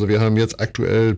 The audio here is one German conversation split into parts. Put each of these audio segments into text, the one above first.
Also wir haben jetzt aktuell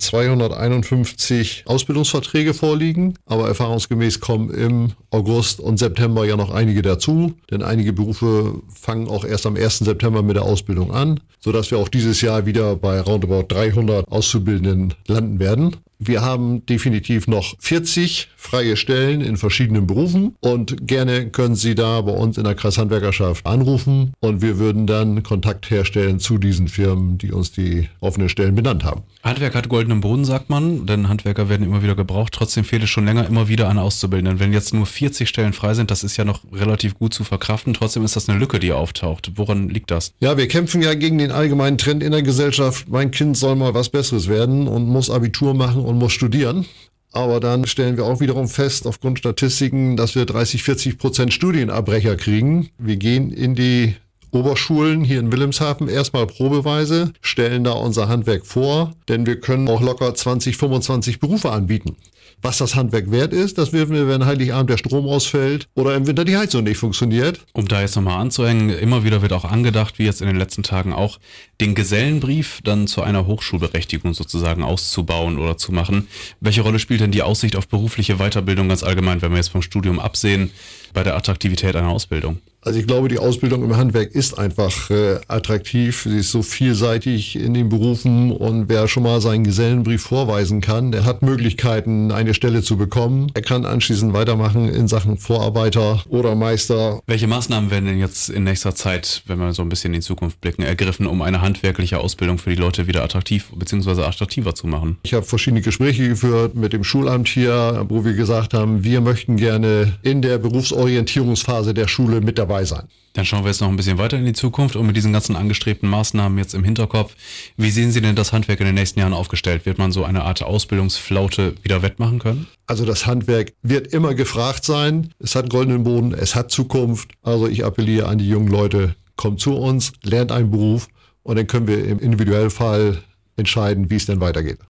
251 Ausbildungsverträge vorliegen, aber erfahrungsgemäß kommen im August und September ja noch einige dazu, denn einige Berufe fangen auch erst am 1. September mit der Ausbildung an, sodass wir auch dieses Jahr wieder bei roundabout 300 Auszubildenden landen werden. Wir haben definitiv noch 40 freie Stellen in verschiedenen Berufen und gerne können Sie da bei uns in der Kreishandwerkerschaft anrufen und wir würden dann Kontakt herstellen zu diesen Firmen, die uns die offenen Stellen benannt haben. Handwerk hat goldenen Boden, sagt man, denn Handwerker werden immer wieder gebraucht. Trotzdem fehlt es schon länger immer wieder an Auszubildenden. Wenn jetzt nur 40 Stellen frei sind, das ist ja noch relativ gut zu verkraften. Trotzdem ist das eine Lücke, die auftaucht. Woran liegt das? Ja, wir kämpfen ja gegen den allgemeinen Trend in der Gesellschaft. Mein Kind soll mal was Besseres werden und muss Abitur machen und muss studieren. Aber dann stellen wir auch wiederum fest, aufgrund Statistiken, dass wir 30-40% Studienabbrecher kriegen. Wir gehen in die Oberschulen hier in Wilhelmshaven erstmal probeweise, stellen da unser Handwerk vor, denn wir können auch locker 20, 25 Berufe anbieten. Was das Handwerk wert ist, das wissen wir, wenn Heiligabend der Strom ausfällt oder im Winter die Heizung nicht funktioniert. Um da jetzt nochmal anzuhängen, immer wieder wird auch angedacht, wie jetzt in den letzten Tagen auch, den Gesellenbrief dann zu einer Hochschulberechtigung sozusagen auszubauen oder zu machen. Welche Rolle spielt denn die Aussicht auf berufliche Weiterbildung ganz allgemein, wenn wir jetzt vom Studium absehen, bei der Attraktivität einer Ausbildung? Also ich glaube, die Ausbildung im Handwerk ist einfach attraktiv. Sie ist so vielseitig in den Berufen und wer schon mal seinen Gesellenbrief vorweisen kann, der hat Möglichkeiten, eine Stelle zu bekommen. Er kann anschließend weitermachen in Sachen Vorarbeiter oder Meister. Welche Maßnahmen werden denn jetzt in nächster Zeit, wenn wir so ein bisschen in die Zukunft blicken, ergriffen, um eine handwerkliche Ausbildung für die Leute wieder attraktiv bzw. attraktiver zu machen? Ich habe verschiedene Gespräche geführt mit dem Schulamt hier, wo wir gesagt haben, wir möchten gerne in der Berufsorientierungsphase der Schule mit dabei sein. Dann schauen wir jetzt noch ein bisschen weiter in die Zukunft und mit diesen ganzen angestrebten Maßnahmen jetzt im Hinterkopf. Wie sehen Sie denn das Handwerk in den nächsten Jahren aufgestellt? Wird man so eine Art Ausbildungsflaute wieder wettmachen können? Also das Handwerk wird immer gefragt sein. Es hat einen goldenen Boden, es hat Zukunft. Also ich appelliere an die jungen Leute, kommt zu uns, lernt einen Beruf und dann können wir im Individualfall entscheiden, wie es denn weitergeht.